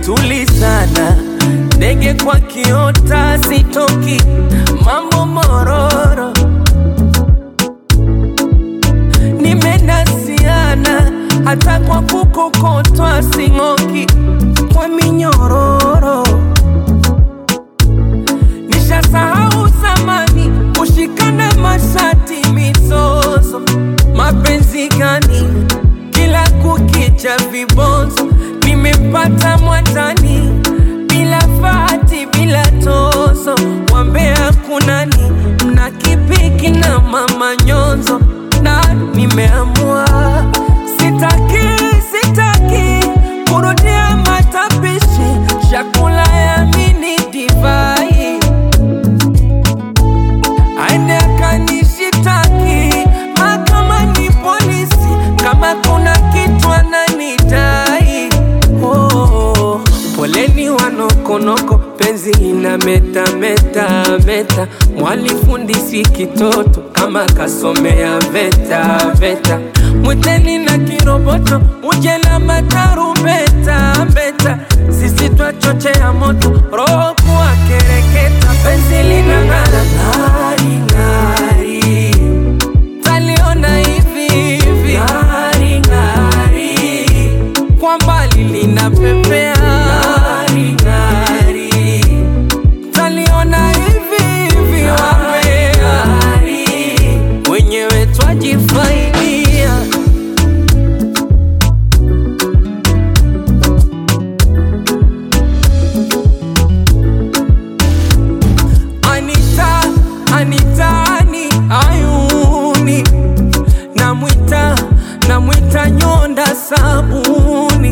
tulizana, ndege kwa kiota sitoki, mambo mororo. Nimenasiana, hata kwa kukokotwa singoki, kwa minyororo. Nishasahau zamani, kushikana mashati mizozo. Mapenzi gani, kila kukicha vibonzo. Nimepata mwatani, bila fati, bila tozo. Wambea kunani, mna kipiki na mama nyonzo. Na nimeamua, sitaki kurudia matapishi, chakula ya mini divai. Aende akanishitaki, mahakamani polisi, kama kuna kitu ananidai. Oh, poleni wanokonoko, penzi ina meta. Mwalifundisi kitoto, kama kasomea veta. Mwiteni na kiroboto, ujela matarumbeta. Sisi twachochea moto, roho kuwa kereketa. Penzi lina ngara ngari, taliona hivi ngari, kwa mbali lina pepea ngari, taliona hivi ngari, wenyewe twajifaidia. Anitani ayuni, namwita nyonda sabuni.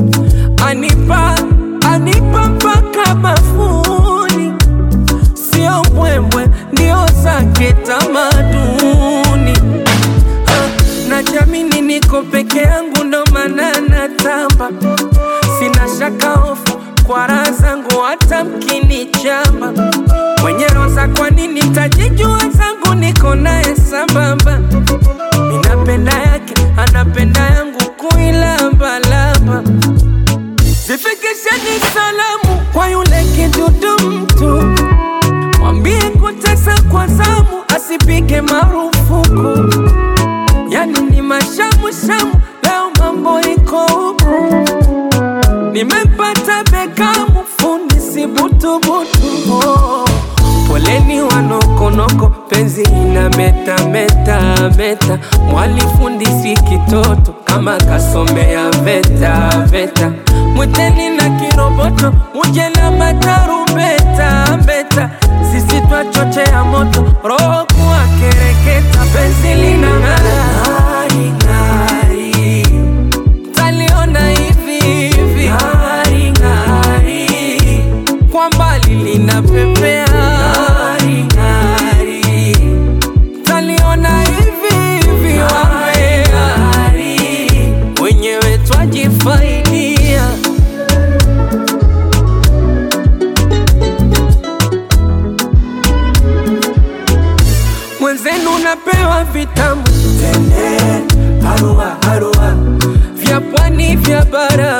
Anipa mpaka bafuni, sio mbwembwe ndio zake tamaduni. Najamini niko peke yangu, ndo maana natamba. Sina shaka hofu kwa raha zangu, hata mkinichamba. Mwenye roza kwa nini tajijua zangu, niko naye sambamba. Minapenda yake, anapenda yangu, kuilamba. Zifikisheni salamu kwa yule kidudu mtu, mwambie kutesa kwa zamu, asipige marufuku. Yani ni mashamu, leo mambo iko huku. Nimepata Bekamu, fundi si butubutu. Oh, poleni wanokonoko, penzi ina meta. Mwalifundisi kitoto, kama kasomea veta. Mwiteni na kiroboto, ujela matarumbeta. Sisi twachochea moto, roho kuwa kereketa. Penzi lina ngari, taliona hivi ngari, kwa mbali lina pepea ngari, taliona hivi ngari, wenyewe twajifaidia. Mwenzenu napewa vitamu, tende harua, vya pwani vya bara.